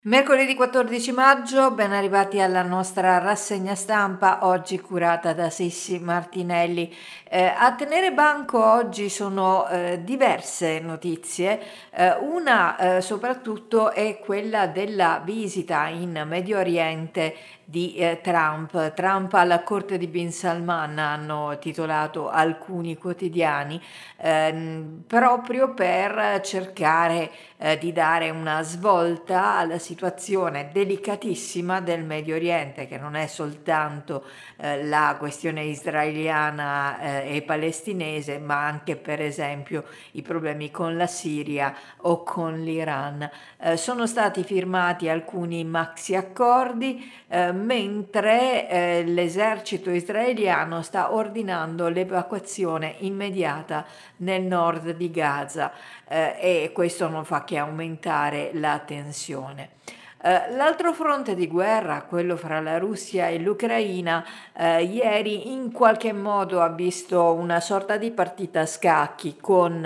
Mercoledì 14 maggio, ben arrivati alla nostra rassegna stampa, oggi curata da Sissi Martinelli. A tenere banco oggi sono diverse notizie, una soprattutto è quella della visita in Medio Oriente di Trump. Trump alla corte di Bin Salman, hanno titolato alcuni quotidiani, proprio per cercare di dare una svolta alla situazione delicatissima del Medio Oriente, che non è soltanto la questione israeliana e palestinese, ma anche per esempio i problemi con la Siria o con l'Iran. Sono stati firmati alcuni maxi accordi, mentre l'esercito israeliano sta ordinando l'evacuazione immediata nel nord di Gaza, e questo non fa che aumentare la tensione. L'altro fronte di guerra, quello fra la Russia e l'Ucraina, ieri in qualche modo ha visto una sorta di partita a scacchi con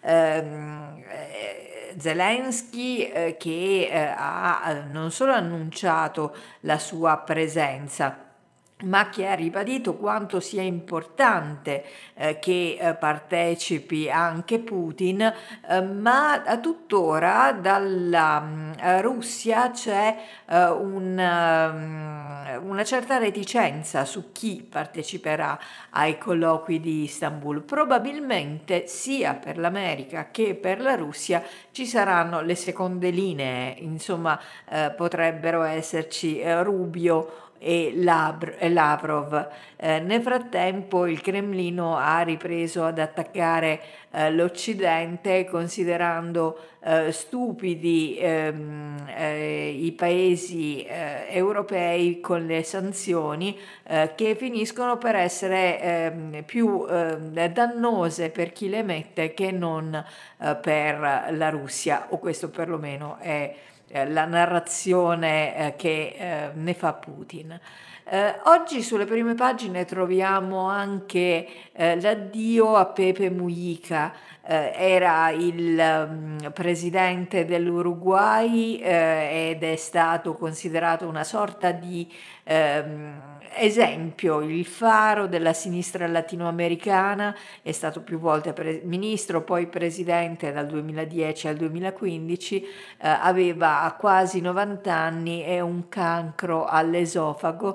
Zelensky, che ha non solo annunciato la sua presenza, ma che ha ribadito quanto sia importante che partecipi anche Putin, ma a tuttora dalla Russia c'è una certa reticenza su chi parteciperà ai colloqui di Istanbul. Probabilmente sia per l'America che per la Russia ci saranno le seconde linee, insomma potrebbero esserci Rubio e Lavrov. Nel frattempo il Cremlino ha ripreso ad attaccare l'Occidente, considerando stupidi i paesi europei con le sanzioni, che finiscono per essere più dannose per chi le mette che non per la Russia, o questo perlomeno è la narrazione che ne fa Putin. Oggi sulle prime pagine troviamo anche l'addio a Pepe Mujica. Era il presidente dell'Uruguay, ed è stato considerato una sorta di esempio, il faro della sinistra latinoamericana. È stato più volte ministro, poi presidente dal 2010 al 2015, aveva quasi 90 anni e un cancro all'esofago,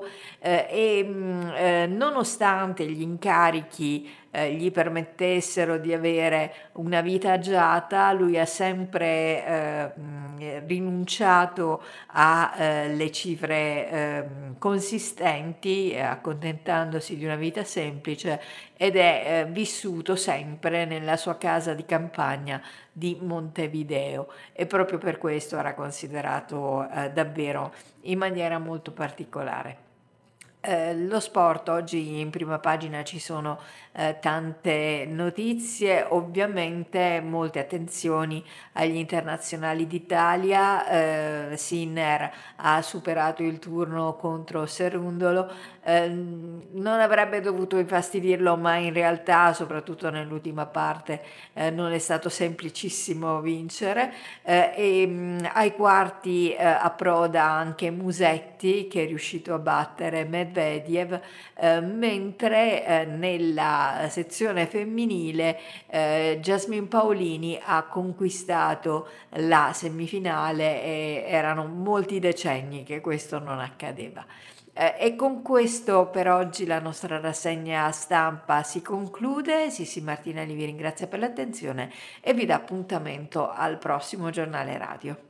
nonostante gli incarichi gli permettessero di avere una vita agiata, lui ha sempre rinunciato alle cifre consistenti, accontentandosi di una vita semplice, ed è vissuto sempre nella sua casa di campagna di Montevideo, e proprio per questo era considerato davvero in maniera molto particolare. Lo sport, oggi in prima pagina ci sono tante notizie, ovviamente molte attenzioni agli internazionali d'Italia. Sinner ha superato il turno contro Serundolo, non avrebbe dovuto infastidirlo, ma in realtà, soprattutto nell'ultima parte, non è stato semplicissimo vincere, ai quarti approda anche Musetti, che è riuscito a battere Medvedev, mentre nella sezione femminile Jasmine Paolini ha conquistato la semifinale, e erano molti decenni che questo non accadeva. E con questo per oggi la nostra rassegna stampa si conclude. Sissi Martinelli vi ringrazia per l'attenzione e vi dà appuntamento al prossimo giornale radio.